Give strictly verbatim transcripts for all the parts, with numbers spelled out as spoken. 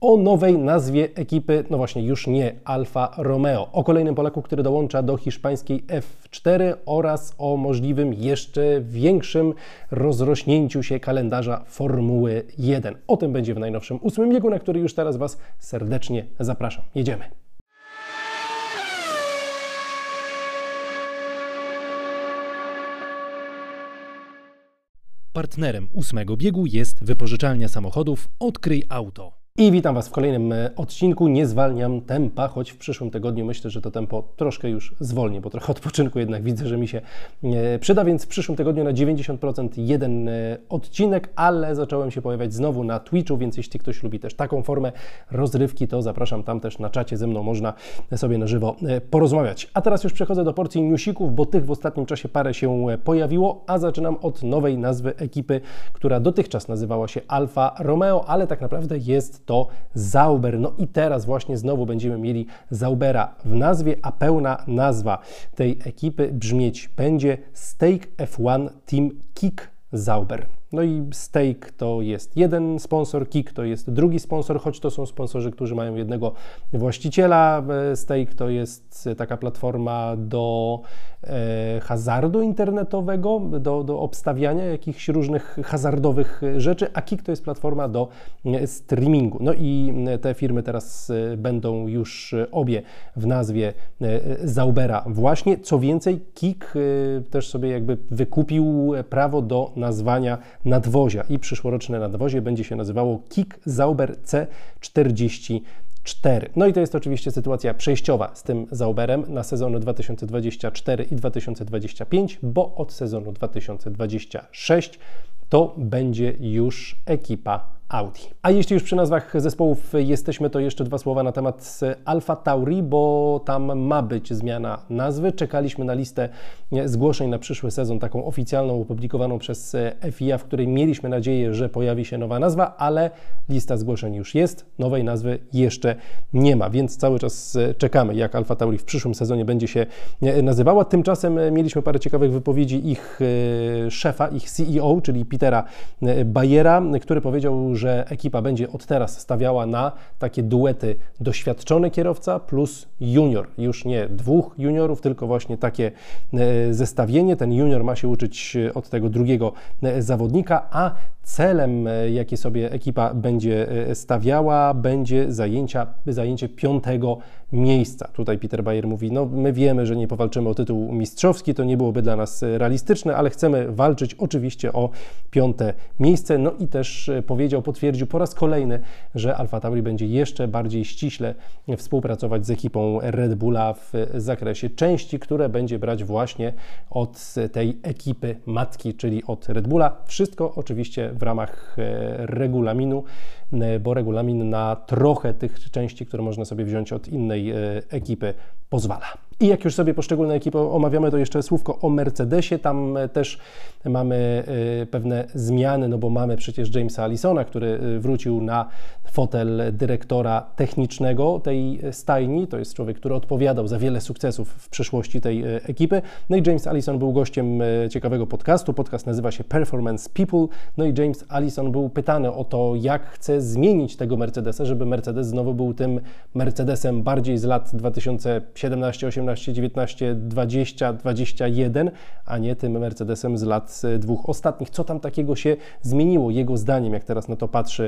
O nowej nazwie ekipy, no właśnie już nie Alfa Romeo, o kolejnym Polaku, który dołącza do hiszpańskiej F cztery oraz o możliwym jeszcze większym rozrośnięciu się kalendarza Formuły jeden. O tym będzie w najnowszym ósmym biegu, na który już teraz Was serdecznie zapraszam. Jedziemy! Partnerem ósmego biegu jest wypożyczalnia samochodów Odkryj Auto. I witam Was w kolejnym odcinku. Nie zwalniam tempa, choć w przyszłym tygodniu myślę, że to tempo troszkę już zwolni, bo trochę odpoczynku jednak widzę, że mi się przyda, więc w przyszłym tygodniu na dziewięćdziesiąt procent jeden odcinek, ale zacząłem się pojawiać znowu na Twitchu, więc jeśli ktoś lubi też taką formę rozrywki, to zapraszam tam też na czacie ze mną, można sobie na żywo porozmawiać. A teraz już przechodzę do porcji newsików, bo tych w ostatnim czasie parę się pojawiło, a zaczynam od nowej nazwy ekipy, która dotychczas nazywała się Alfa Romeo, ale tak naprawdę jest to Sauber. No i teraz właśnie znowu będziemy mieli Saubera w nazwie, a pełna nazwa tej ekipy brzmieć będzie Stake F jeden Team Kick Sauber. No i Stake to jest jeden sponsor, Kick to jest drugi sponsor, choć to są sponsorzy, którzy mają jednego właściciela. Stake to jest taka platforma do e, hazardu internetowego, do, do obstawiania jakichś różnych hazardowych rzeczy, a Kick to jest platforma do streamingu. No i te firmy teraz będą już obie w nazwie Saubera właśnie. Co więcej, Kick też sobie jakby wykupił prawo do nazwania nadwozia i przyszłoroczne nadwozie będzie się nazywało Kick Sauber C czterdzieści cztery. No i to jest oczywiście sytuacja przejściowa z tym Sauberem na sezony dwa tysiące dwadzieścia cztery i dwa tysiące dwadzieścia pięć, bo od sezonu dwa tysiące dwudziestego szóstego to będzie już ekipa Audi. A jeśli już przy nazwach zespołów jesteśmy, to jeszcze dwa słowa na temat Alfa Tauri, bo tam ma być zmiana nazwy. Czekaliśmy na listę zgłoszeń na przyszły sezon, taką oficjalną, opublikowaną przez F I A, w której mieliśmy nadzieję, że pojawi się nowa nazwa, ale lista zgłoszeń już jest, nowej nazwy jeszcze nie ma, więc cały czas czekamy, jak Alfa Tauri w przyszłym sezonie będzie się nazywała. Tymczasem mieliśmy parę ciekawych wypowiedzi ich szefa, ich C E O, czyli Petera Bayera, który powiedział, że ekipa będzie od teraz stawiała na takie duety doświadczony kierowca plus junior. Już nie dwóch juniorów, tylko właśnie takie zestawienie. Ten junior ma się uczyć od tego drugiego zawodnika, a celem, jaki sobie ekipa będzie stawiała, będzie zajęcia, zajęcie piątego miejsca. Tutaj Peter Bayer mówi, no my wiemy, że nie powalczymy o tytuł mistrzowski, to nie byłoby dla nas realistyczne, ale chcemy walczyć oczywiście o piąte miejsce. No i też powiedział, potwierdził po raz kolejny, że Alfa Tauri będzie jeszcze bardziej ściśle współpracować z ekipą Red Bulla w zakresie części, które będzie brać właśnie od tej ekipy matki, czyli od Red Bulla. Wszystko oczywiście w ramach regulaminu, bo regulamin na trochę tych części, które można sobie wziąć od innej ekipy, pozwala. I jak już sobie poszczególne ekipy omawiamy, to jeszcze słówko o Mercedesie. Tam też mamy pewne zmiany, no bo mamy przecież Jamesa Allisona, który wrócił na fotel dyrektora technicznego tej stajni. To jest człowiek, który odpowiadał za wiele sukcesów w przeszłości tej ekipy. No i James Allison był gościem ciekawego podcastu. Podcast nazywa się Performance People. No i James Allison był pytany o to, jak chce zmienić tego Mercedesa, żeby Mercedes znowu był tym Mercedesem bardziej z lat dwa tysiące siedemnaście, osiemnaście, dziewiętnaście, dwadzieścia, dwadzieścia jeden, a nie tym Mercedesem z lat dwóch ostatnich. Co tam takiego się zmieniło, jego zdaniem, jak teraz na to patrzy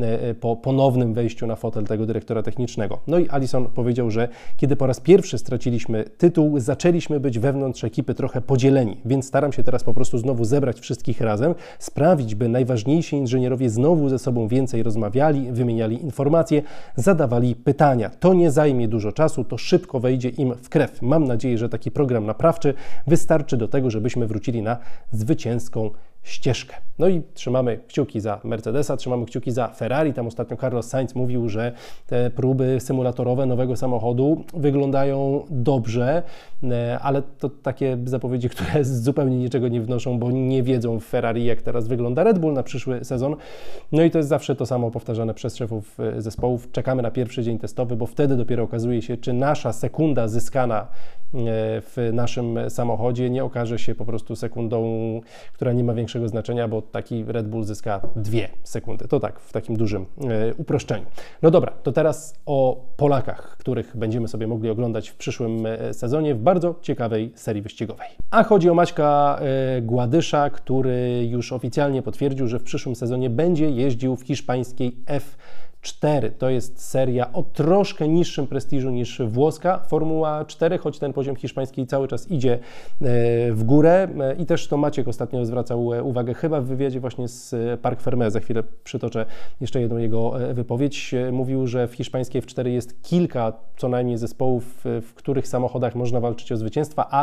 po ponownym wejściu na fotel tego dyrektora technicznego? No i Allison powiedział, że kiedy po raz pierwszy straciliśmy tytuł, zaczęliśmy być wewnątrz ekipy trochę podzieleni, więc staram się teraz po prostu znowu zebrać wszystkich razem, sprawić, by najważniejsi inżynierowie znowu ze sobą więcej rozmawiali, wymieniali informacje, zadawali pytania. To nie zajmie dużo czasu, to szybko wejdzie im w krew. Mam nadzieję, że taki program naprawczy wystarczy do tego, żebyśmy wrócili na zwycięską ścieżkę. No i trzymamy kciuki za Mercedesa, trzymamy kciuki za Ferrari. Tam ostatnio Carlos Sainz mówił, że te próby symulatorowe nowego samochodu wyglądają dobrze, ale to takie zapowiedzi, które zupełnie niczego nie wnoszą, bo nie wiedzą w Ferrari, jak teraz wygląda Red Bull na przyszły sezon. No i to jest zawsze to samo powtarzane przez szefów zespołów. Czekamy na pierwszy dzień testowy, bo wtedy dopiero okazuje się, czy nasza sekunda zyskana w naszym samochodzie nie okaże się po prostu sekundą, która nie ma większego znaczenia, bo taki Red Bull zyska dwie sekundy. To tak, w takim dużym uproszczeniu. No dobra, to teraz o Polakach, których będziemy sobie mogli oglądać w przyszłym sezonie w bardzo ciekawej serii wyścigowej. A chodzi o Maćka Gładysza, który już oficjalnie potwierdził, że w przyszłym sezonie będzie jeździł w hiszpańskiej F cztery. To jest seria o troszkę niższym prestiżu niż włoska Formuła cztery, choć ten poziom hiszpański cały czas idzie w górę i też to Maciek ostatnio zwracał uwagę chyba w wywiadzie właśnie z Parc Fermé. Za chwilę przytoczę jeszcze jedną jego wypowiedź. Mówił, że w hiszpańskiej F cztery jest kilka co najmniej zespołów, w których samochodach można walczyć o zwycięstwa, a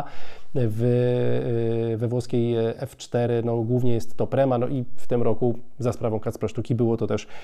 w, we włoskiej F cztery no, głównie jest to Prema, no i w tym roku za sprawą Kacpra Sztuki było to też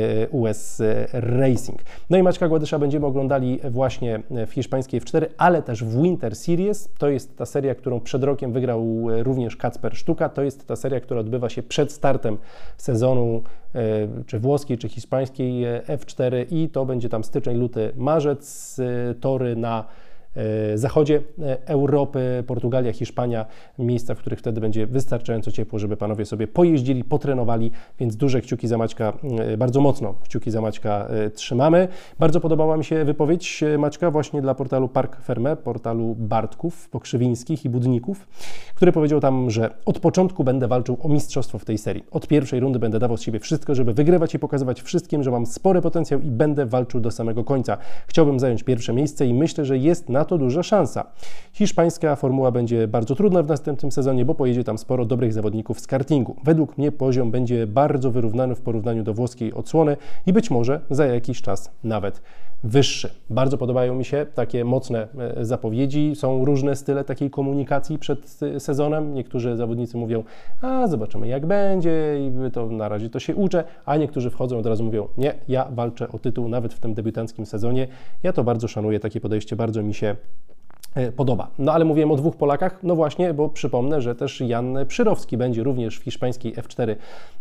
U S Racing. No i Maćka Gładysza będziemy oglądali właśnie w hiszpańskiej F cztery, ale też w Winter Series. To jest ta seria, którą przed rokiem wygrał również Kacper Sztuka. To jest ta seria, która odbywa się przed startem sezonu czy włoskiej, czy hiszpańskiej F cztery i to będzie tam styczeń, luty, marzec. Tory na zachodzie Europy, Portugalia, Hiszpania, miejsca, w których wtedy będzie wystarczająco ciepło, żeby panowie sobie pojeździli, potrenowali, więc duże kciuki za Maćka, bardzo mocno kciuki za Maćka trzymamy. Bardzo podobała mi się wypowiedź Maćka właśnie dla portalu Parc Fermé, portalu Bartków, Pokrzywińskich i Budników, który powiedział tam, że od początku będę walczył o mistrzostwo w tej serii. Od pierwszej rundy będę dawał z siebie wszystko, żeby wygrywać i pokazywać wszystkim, że mam spory potencjał i będę walczył do samego końca. Chciałbym zająć pierwsze miejsce i myślę, że jest na to duża szansa. Hiszpańska formuła będzie bardzo trudna w następnym sezonie, bo pojedzie tam sporo dobrych zawodników z kartingu. Według mnie poziom będzie bardzo wyrównany w porównaniu do włoskiej odsłony i być może za jakiś czas nawet wyższy. Bardzo podobają mi się takie mocne zapowiedzi. Są różne style takiej komunikacji przed sezonem. Niektórzy zawodnicy mówią, a zobaczymy jak będzie i to na razie to się uczę, a niektórzy wchodzą od razu mówią, nie, ja walczę o tytuł nawet w tym debiutanckim sezonie. Ja to bardzo szanuję, takie podejście bardzo mi się podoba. No ale mówiłem o dwóch Polakach, no właśnie, bo przypomnę, że też Jan Przyrowski będzie również w hiszpańskiej F cztery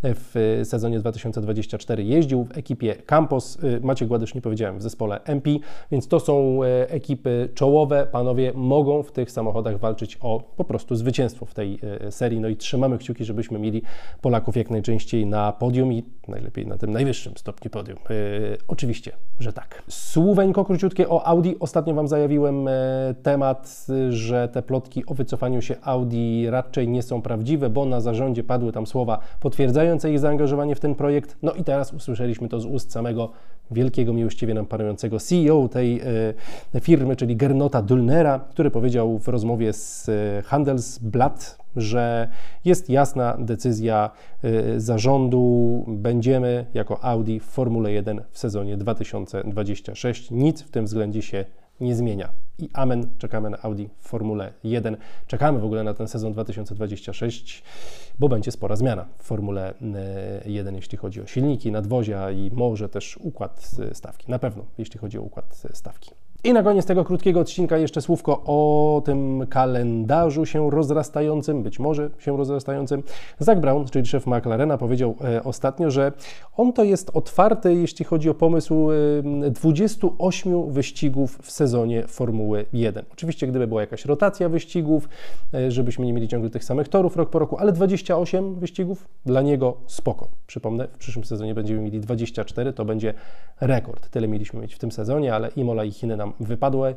w sezonie dwa tysiące dwudziestym czwartym jeździł w ekipie Campos, Maciek Gładysz nie powiedziałem, w zespole M P, więc to są ekipy czołowe, panowie mogą w tych samochodach walczyć o po prostu zwycięstwo w tej serii, no i trzymamy kciuki, żebyśmy mieli Polaków jak najczęściej na podium i najlepiej na tym najwyższym stopniu podium. Yy, oczywiście, że tak. Słóweńko króciutkie o Audi. Ostatnio Wam zajawiłem temat temat, że te plotki o wycofaniu się Audi raczej nie są prawdziwe, bo na zarządzie padły tam słowa potwierdzające ich zaangażowanie w ten projekt. No i teraz usłyszeliśmy to z ust samego wielkiego, miłościwie nam panującego C E O tej y, firmy, czyli Gernota Dülnera, który powiedział w rozmowie z y, Handelsblatt, że jest jasna decyzja y, zarządu, będziemy jako Audi w Formule jeden w sezonie dwa tysiące dwudziestym szóstym. Nic w tym względzie się nie zmienia. I amen, czekamy na Audi w Formule jeden. Czekamy w ogóle na ten sezon dwa tysiące dwudziesty szósty, bo będzie spora zmiana w Formule jeden, jeśli chodzi o silniki, nadwozia i może też układ stawki. Na pewno, jeśli chodzi o układ stawki. I na koniec tego krótkiego odcinka jeszcze słówko o tym kalendarzu się rozrastającym, być może się rozrastającym. Zach Brown, czyli szef McLarena, powiedział e, ostatnio, że on to jest otwarty, jeśli chodzi o pomysł e, dwudziestu ośmiu wyścigów w sezonie Formuły jeden. Oczywiście, gdyby była jakaś rotacja wyścigów, e, żebyśmy nie mieli ciągle tych samych torów rok po roku, ale dwadzieścia osiem wyścigów dla niego spoko. Przypomnę, w przyszłym sezonie będziemy mieli dwadzieścia cztery, to będzie rekord. Tyle mieliśmy mieć w tym sezonie, ale Imola i Chiny nam wypadły.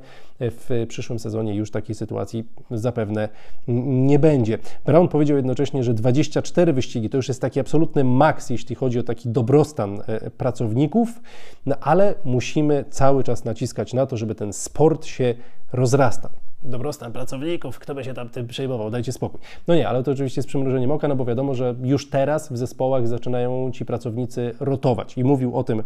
W przyszłym sezonie już takiej sytuacji zapewne nie będzie. Brown powiedział jednocześnie, że dwadzieścia cztery wyścigi to już jest taki absolutny maks, jeśli chodzi o taki dobrostan pracowników, no ale musimy cały czas naciskać na to, żeby ten sport się rozrastał. Dobrostan pracowników, kto by się tam tym przejmował, dajcie spokój. No nie, ale to oczywiście jest przymrużeniem oka, no bo wiadomo, że już teraz w zespołach zaczynają ci pracownicy rotować. I mówił o tym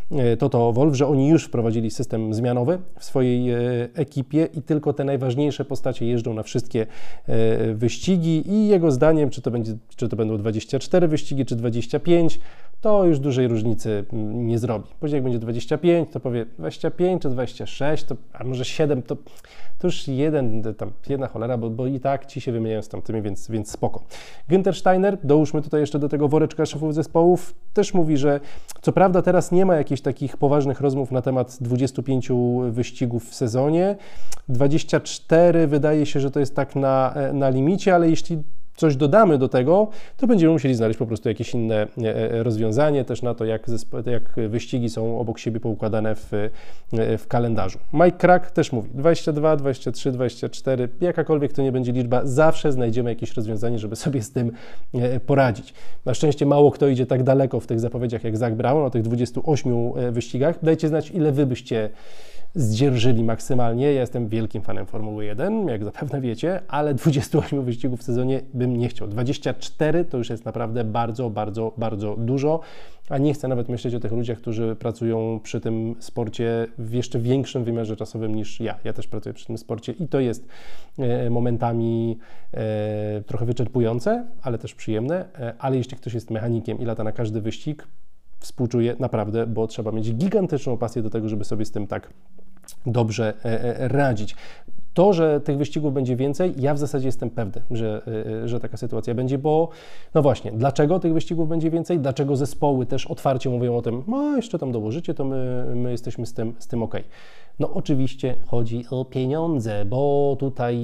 Toto Wolff, że oni już wprowadzili system zmianowy w swojej ekipie i tylko te najważniejsze postacie jeżdżą na wszystkie wyścigi i jego zdaniem, czy to będzie, czy to będą dwadzieścia cztery wyścigi, czy dwadzieścia pięć, to już dużej różnicy nie zrobi. Później jak będzie dwadzieścia pięć, to powie dwadzieścia pięć czy dwadzieścia sześć, to, a może siedem, to, to już jeden, tam, jedna cholera, bo, bo i tak ci się wymieniają z tamtymi, więc, więc spoko. Günther Steiner, dołóżmy tutaj jeszcze do tego woreczka szefów zespołów, też mówi, że co prawda teraz nie ma jakichś takich poważnych rozmów na temat dwudziestu pięciu wyścigów w sezonie, dwadzieścia cztery wydaje się, że to jest tak na, na limicie, ale jeśli coś dodamy do tego, to będziemy musieli znaleźć po prostu jakieś inne rozwiązanie też na to, jak, jak wyścigi są obok siebie poukładane w, w kalendarzu. Mike Krack też mówi dwadzieścia dwa, dwadzieścia trzy, dwadzieścia cztery, jakakolwiek to nie będzie liczba, zawsze znajdziemy jakieś rozwiązanie, żeby sobie z tym poradzić. Na szczęście mało kto idzie tak daleko w tych zapowiedziach jak Zach Brown o tych dwudziestu ośmiu wyścigach. Dajcie znać, ile wy byście zdzierżyli maksymalnie. Ja jestem wielkim fanem Formuły jeden, jak zapewne wiecie, ale dwudziestu ośmiu wyścigów w sezonie bym nie chciał. dwadzieścia cztery to już jest naprawdę bardzo, bardzo, bardzo dużo, a nie chcę nawet myśleć o tych ludziach, którzy pracują przy tym sporcie w jeszcze większym wymiarze czasowym niż ja. Ja też pracuję przy tym sporcie i to jest e, momentami e, trochę wyczerpujące, ale też przyjemne, e, ale jeśli ktoś jest mechanikiem i lata na każdy wyścig, współczuję naprawdę, bo trzeba mieć gigantyczną pasję do tego, żeby sobie z tym tak dobrze radzić. To, że tych wyścigów będzie więcej, ja w zasadzie jestem pewny, że, że taka sytuacja będzie, bo no właśnie, dlaczego tych wyścigów będzie więcej, dlaczego zespoły też otwarcie mówią o tym, no jeszcze tam dołożycie, to my, my jesteśmy z tym, z tym ok. No oczywiście chodzi o pieniądze, bo tutaj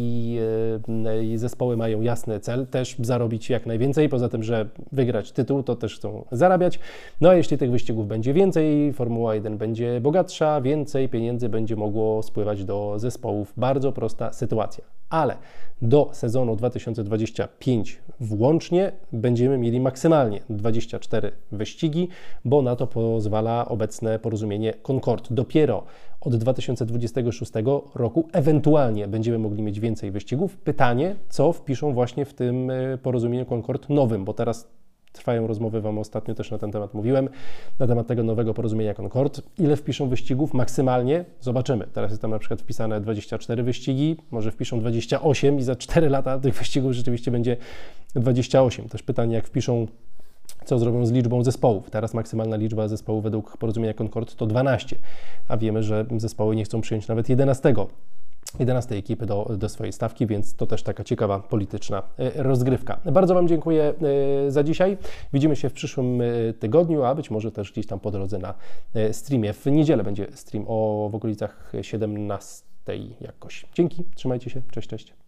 e, zespoły mają jasny cel, też zarobić jak najwięcej, poza tym, że wygrać tytuł, to też chcą zarabiać. No a jeśli tych wyścigów będzie więcej, Formuła jeden będzie bogatsza, więcej pieniędzy będzie mogło spływać do zespołów. Bardzo prosta sytuacja. Ale do sezonu dwa tysiące dwudziestego piątego włącznie będziemy mieli maksymalnie dwadzieścia cztery wyścigi, bo na to pozwala obecne porozumienie Concord. Dopiero od dwa tysiące dwudziestego szóstego roku ewentualnie będziemy mogli mieć więcej wyścigów. Pytanie, co wpiszą właśnie w tym porozumieniu Concord nowym, bo teraz trwają rozmowy, Wam ostatnio też na ten temat mówiłem, na temat tego nowego porozumienia Concord. Ile wpiszą wyścigów maksymalnie? Zobaczymy. Teraz jest tam na przykład wpisane dwadzieścia cztery wyścigi, może wpiszą dwadzieścia osiem i za cztery lata tych wyścigów rzeczywiście będzie dwadzieścia osiem. Też pytanie, jak wpiszą, co zrobią z liczbą zespołów. Teraz maksymalna liczba zespołów według porozumienia Concord to dwanaście, a wiemy, że zespoły nie chcą przyjąć nawet jedenastego. jedenastej ekipy do, do swojej stawki, więc to też taka ciekawa polityczna rozgrywka. Bardzo Wam dziękuję za dzisiaj. Widzimy się w przyszłym tygodniu, a być może też gdzieś tam po drodze na streamie. W niedzielę będzie stream o w okolicach siedemnastej jakoś. Dzięki, trzymajcie się, cześć, cześć.